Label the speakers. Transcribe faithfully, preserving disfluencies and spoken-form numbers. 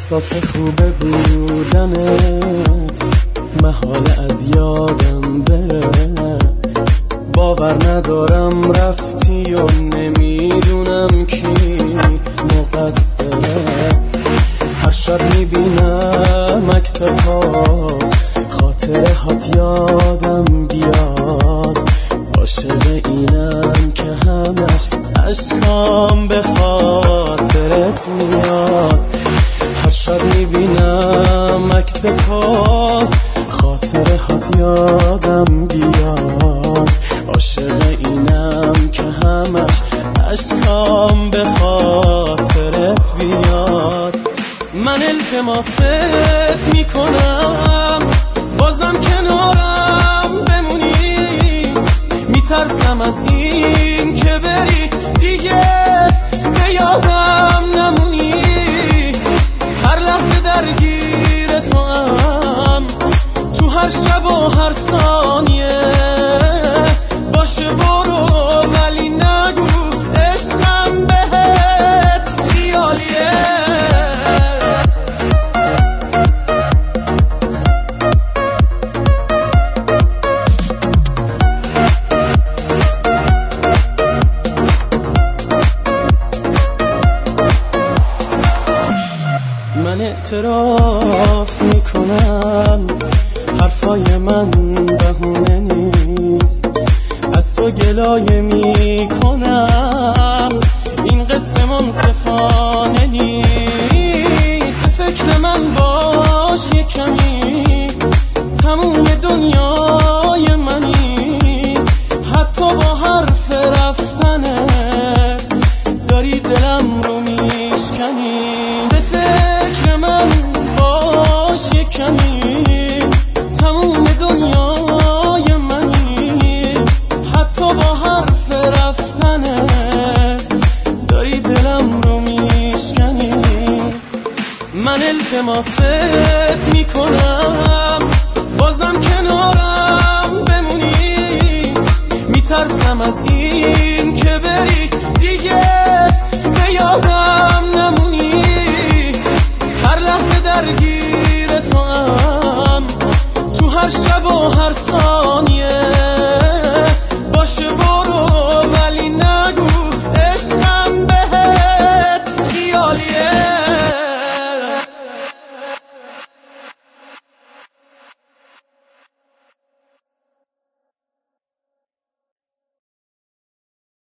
Speaker 1: احساس خوبه بودنت محاله از یادم بره، باور ندارم رفتی و نمیدونم کی مقصره. هر شب میبینم عکس‌ها، خاطره هات یادم بیاد، عاشق اینم که همش عشقام به خاطرت میاد. هر شب میبینم عکس‌ها، خاطره هات یادم بیاد، عاشق اینم که همش عشقام به خاطرت بیاد. من التماست میکنم بازم کنارم بمونی، میترسم از این که بری دیگه به یادم نمونی. هر لحظه درگیر تو هم، تو هر شب و هر ثانیه، باشه برو ولی نگو عشقم بهت خیالیه. من اعتراف میکنم حرفای من بهونه نیست، از تو گلایه میکنم این قصه منصفانه نیست. به فکر من باش یک کمی، تموم دنیای منی، حتی با حرف رفتنت داری دلم رو میشکنی. به فکر من باش یک کمی، تموم دنیای منی، حتی با حرف رفتنت داری دلم رو میشکنی. من التماست میکنم بازم کنارم بمونی، میترسم از این